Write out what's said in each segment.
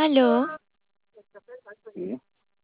Aló, Sí.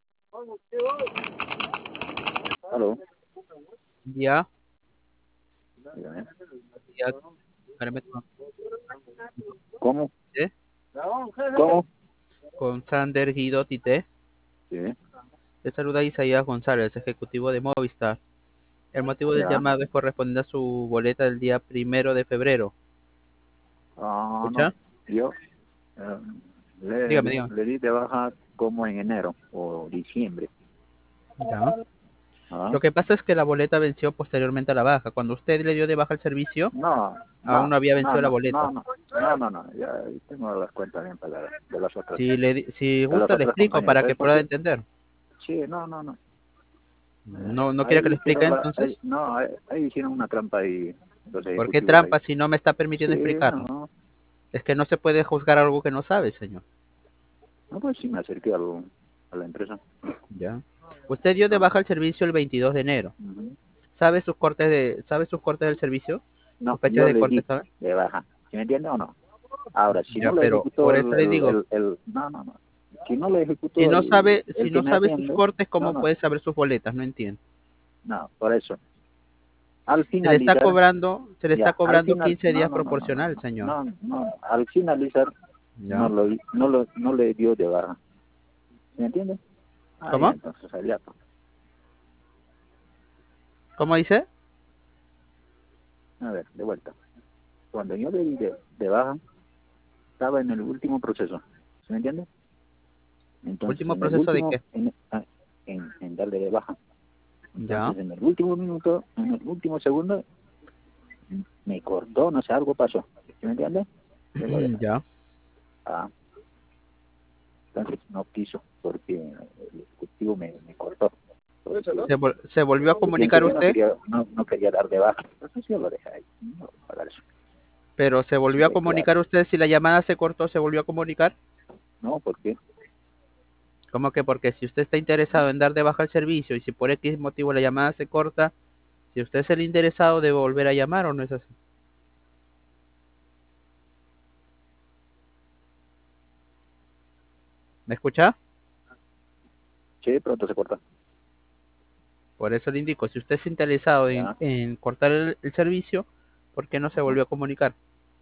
Aló. Ya, Dígame. ya, espérame, ¿Cómo? ¿eh? ¿Cómo? Con Sander Guido Tite. Sí. Le saluda Isaías González, ejecutivo de Movistar. El motivo del Ya. llamado es correspondiente a su boleta del día 1 de febrero. Ah, no. ¿Escucha? Yo eh, Dígame, dígame. le di de baja como en enero o diciembre. Ya. ¿Ah? Lo que pasa es que la boleta venció posteriormente a la baja. Cuando usted le dio de baja el servicio, No, aún no, no había no, vencido la no, boleta. no, no, no, no, no. Ya tengo las cuentas bien pagadas Si de las gusta, le otras explico compañías. para que ¿Sabes por pueda qué? entender. Sí, no, no, no. No quiere que le Ahí explique hicieron entonces. ahí hicieron una trampa ahí los ¿Por qué ejecutivos ahí. trampa si no me está Sí, permitiendo explicarlo? no, Es que no se puede juzgar algo que no sabe, señor. no, pues sí me acerqué a la empresa. Ya. Usted dio de Ah, baja el servicio el 22 de enero. ujú. ¿Sabe sus cortes del servicio? No, ¿Sus fechas yo de le corte, di sabe? de baja. ¿Sí me entiende o no? Ahora, si Ya, no le pero ejecutó por eso le digo, no, no, no. Si no le si ejecutó no sabe, el si que no me sabe sus atiende, cortes, no, ¿cómo no, puede saber sus boletas? No entiendo. no, por eso. Al Se le está finalizar, cobrando, se le está ya, al cobrando final, 15 no, días no, no, no, no, proporcional, no, señor. no, no, al finalizar, ¿Ya? no le dio de baja. ¿Me entiende? Ah, ya, ¿Cómo? entonces, allá, pues. ¿Cómo dice? A ver, de vuelta. Cuando yo le di de baja, estaba en el último proceso. ¿Sí me entiende? Entonces, ¿Último en el proceso de último, qué? en darle de baja. ¿Ya? Entonces, en el último minuto, en el último segundo, me cortó, no sé, algo pasó. ¿Sí me entiende? Yo lo dejé. ¿Ya? Ah, entonces no quiso, porque el ejecutivo me cortó. Por eso ¿Se volvió a yo pienso comunicar que usted? no quería dar de baja. Entonces yo lo dejé ahí. No voy a pagar eso. Pero ¿se Así volvió a de claro. comunicar usted si la llamada se cortó, se volvió a comunicar? No, porque ¿Cómo que? Porque si usted está interesado en dar de baja el servicio y si por X motivo la llamada se corta, si usted es el interesado debe volver a llamar o no es así. ¿Me escucha? sí, pronto se corta. Por eso le indico, si usted es interesado Ya. en cortar el servicio, ¿por qué no se Ajá. volvió a comunicar?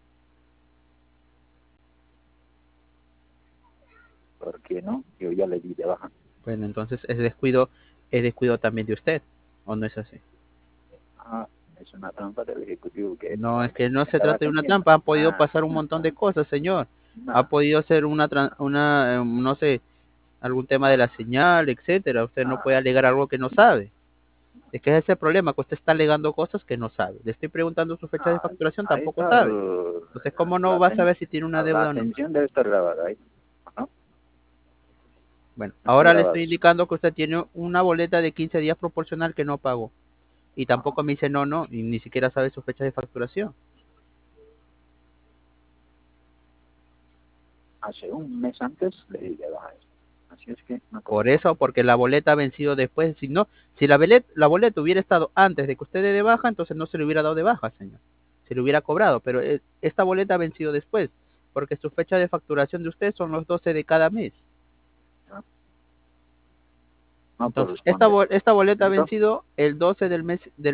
¿Por qué no? Yo ya le di de baja. Bueno, entonces es descuido también de usted, ¿o no es así? Ah, es una trampa del ejecutivo que No, es que no me se estaba trata de una atendiendo. trampa, han podido Ah, pasar un no, montón de cosas, señor. Ha no, podido ser no sé, algún tema de la señal, etcétera. Usted no no. puede alegar algo que no sabe. Es que ese es el problema, que usted está alegando cosas que no sabe. Le estoy preguntando su fecha de Ah, facturación, ahí tampoco está sabe. Entonces, ¿cómo no la, va a saber si tiene una la deuda o no? atención debe estar grabada ahí. ¿No? Bueno, No está ahora le grabado estoy eso. indicando que usted tiene una boleta de 15 días proporcional que no pagó. Y Ajá. tampoco me dice no, y ni siquiera sabe su fecha de facturación. Hace un mes antes le di de baja eso. Así es que no Por conozco. eso, porque la boleta ha vencido después. Si no, si la boleta hubiera estado antes de que usted dé de baja, entonces no se le hubiera dado de baja, señor. Se le hubiera cobrado, pero esta boleta ha vencido después, porque su fecha de facturación de usted son los 12 de cada mes. No, no Entonces, esta, corresponde. esta boleta ha ¿Listo? vencido el 12 del mes del